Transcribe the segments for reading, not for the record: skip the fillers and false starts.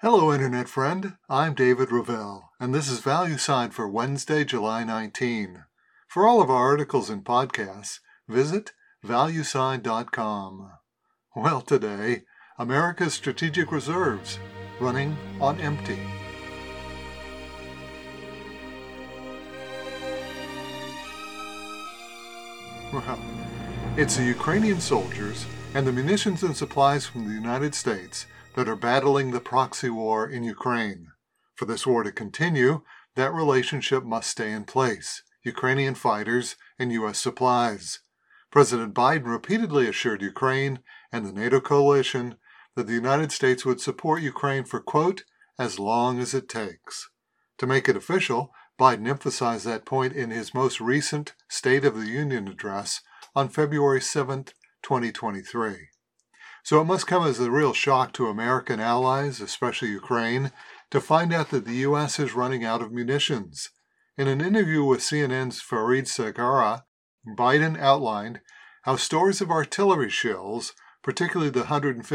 Hello, Internet friend. I'm David Ravel, and this is ValueSign for Wednesday, July 19. For all of our articles and podcasts, visit valuesign.com. Well, today, America's strategic reserves running on empty. Well, it's the Ukrainian soldiers and the munitions and supplies from the United States that are battling the proxy war in Ukraine. For this war to continue, that relationship must stay in place: Ukrainian fighters and U.S. supplies. President Biden repeatedly assured Ukraine and the NATO coalition that the United States would support Ukraine for, quote, as long as it takes. To make it official, Biden emphasized that point in his most recent State of the Union address on February 7, 2023. So it must come as a real shock to American allies, especially Ukraine, to find out that the U.S. is running out of munitions. In an interview with CNN's Fareed Zakaria, Biden outlined how stores of artillery shells, particularly the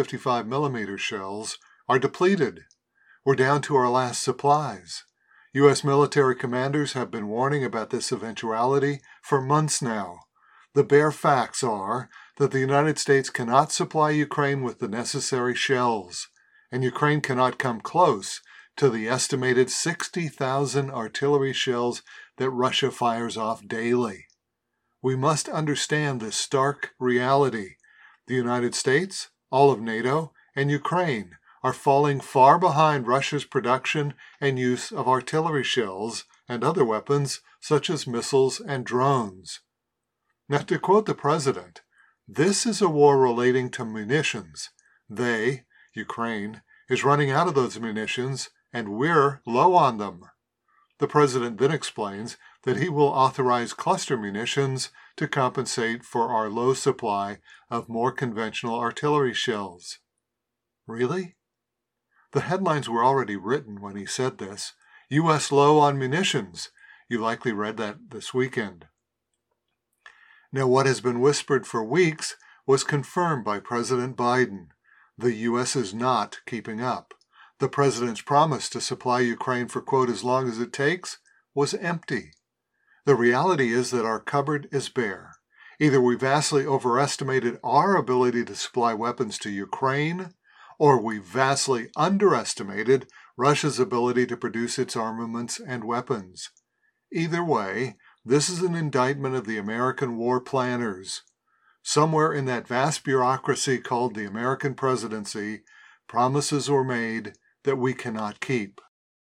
155mm shells, are depleted. We're down to our last supplies. U.S. military commanders have been warning about this eventuality for months now. The bare facts are that the United States cannot supply Ukraine with the necessary shells, and Ukraine cannot come close to the estimated 60,000 artillery shells that Russia fires off daily. We must understand this stark reality. The United States, all of NATO, and Ukraine are falling far behind Russia's production and use of artillery shells and other weapons such as missiles and drones. Now, to quote the president, this is a war relating to munitions. Ukraine, is running out of those munitions, and we're low on them. The president then explains that he will authorize cluster munitions to compensate for our low supply of more conventional artillery shells. Really? The headlines were already written when he said this. U.S. low on munitions. You likely read that this weekend. Now, what has been whispered for weeks was confirmed by President Biden. The U.S. is not keeping up. The president's promise to supply Ukraine for, quote, as long as it takes, was empty. The reality is that our cupboard is bare. Either we vastly overestimated our ability to supply weapons to Ukraine, or we vastly underestimated Russia's ability to produce its armaments and weapons. Either way, this is an indictment of the American war planners. Somewhere in that vast bureaucracy called the American presidency, promises were made that we cannot keep.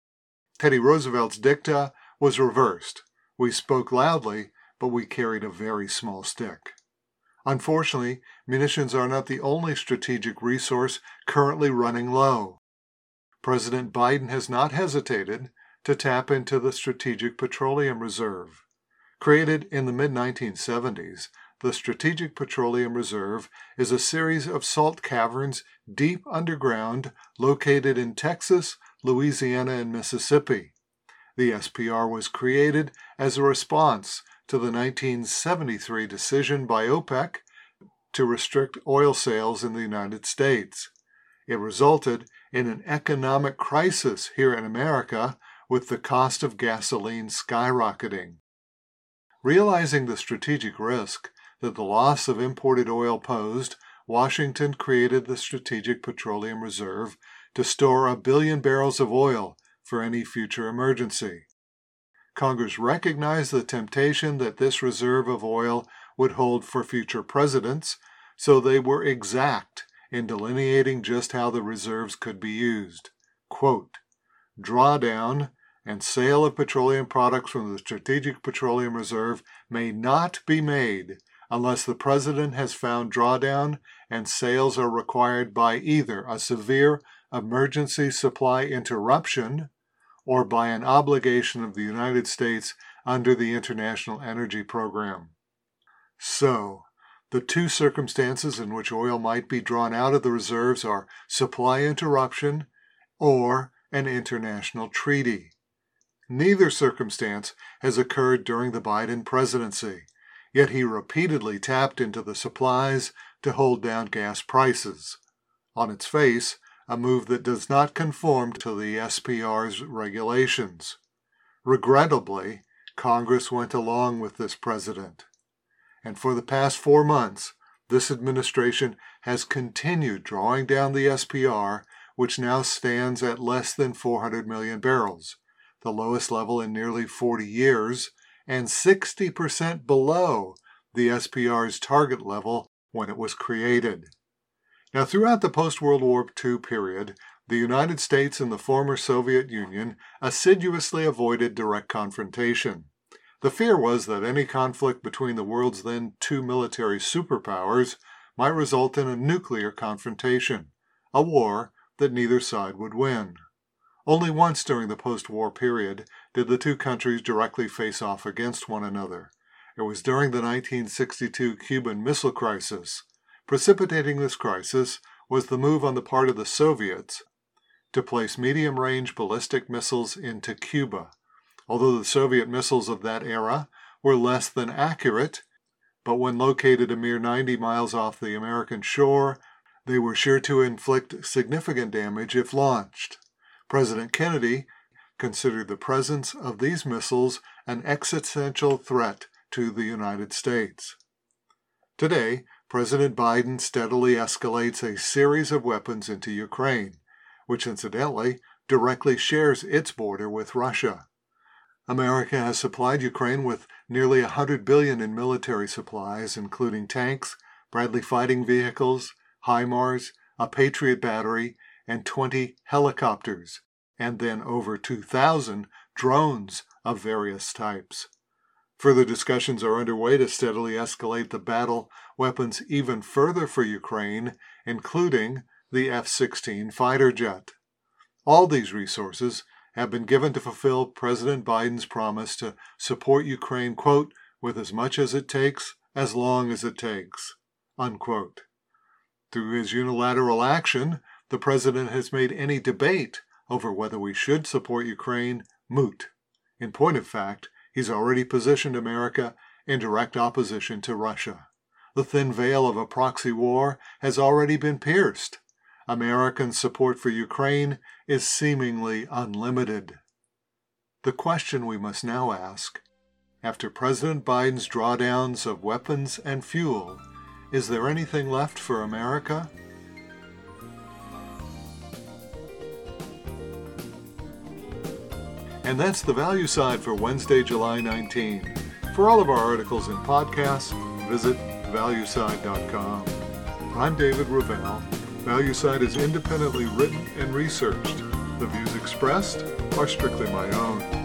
Teddy Roosevelt's dicta was reversed. We spoke loudly, but we carried a very small stick. Unfortunately, munitions are not the only strategic resource currently running low. President Biden has not hesitated to tap into the Strategic Petroleum Reserve. Created in the mid-1970s, the Strategic Petroleum Reserve is a series of salt caverns deep underground located in Texas, Louisiana, and Mississippi. The SPR was created as a response to the 1973 decision by OPEC to restrict oil sales in the United States. It resulted in an economic crisis here in America, with the cost of gasoline skyrocketing. Realizing the strategic risk that the loss of imported oil posed, Washington created the Strategic Petroleum Reserve to store 1 billion barrels of oil for any future emergency. Congress recognized the temptation that this reserve of oil would hold for future presidents, so they were exact in delineating just how the reserves could be used. Quote, drawdown and sale of petroleum products from the Strategic Petroleum Reserve may not be made unless the President has found drawdown and sales are required by either a severe emergency supply interruption or by an obligation of the United States under the International Energy Program. So, the two circumstances in which oil might be drawn out of the reserves are supply interruption or an international treaty. Neither circumstance has occurred during the Biden presidency, yet he repeatedly tapped into the supplies to hold down gas prices. On its face, a move that does not conform to the SPR's regulations. Regrettably, Congress went along with this president. And for the past 4 months, this administration has continued drawing down the SPR, which now stands at less than 400 million barrels, the lowest level in nearly 40 years, and 60% below the SPR's target level when it was created. Now, throughout the post-World War II period, the United States and the former Soviet Union assiduously avoided direct confrontation. The fear was that any conflict between the world's then 2 military superpowers might result in a nuclear confrontation, a war that neither side would win. Only once during the post-war period did the two countries directly face off against one another. It was during the 1962 Cuban Missile Crisis. Precipitating this crisis was the move on the part of the Soviets to place medium-range ballistic missiles into Cuba. Although the Soviet missiles of that era were less than accurate, but when located a mere 90 miles off the American shore, they were sure to inflict significant damage if launched. President Kennedy considered the presence of these missiles an existential threat to the United States. Today, President Biden steadily escalates a series of weapons into Ukraine, which incidentally directly shares its border with Russia. America has supplied Ukraine with nearly $100 billion in military supplies, including tanks, Bradley fighting vehicles, HIMARS, a Patriot battery, and 20 helicopters, and then over 2,000 drones of various types. Further discussions are underway to steadily escalate the battle weapons even further for Ukraine, including the F-16 fighter jet. All these resources have been given to fulfill President Biden's promise to support Ukraine, quote, with as much as it takes, as long as it takes, unquote. Through his unilateral action, the president has made any debate over whether we should support Ukraine moot. In point of fact, he's already positioned America in direct opposition to Russia. The thin veil of a proxy war has already been pierced. American support for Ukraine is seemingly unlimited. The question we must now ask, after President Biden's drawdowns of weapons and fuel, is there anything left for America? And that's the Value Side for Wednesday, July 19. For all of our articles and podcasts, visit valueside.com. I'm David Ravel. ValueSide is independently written and researched. The views expressed are strictly my own.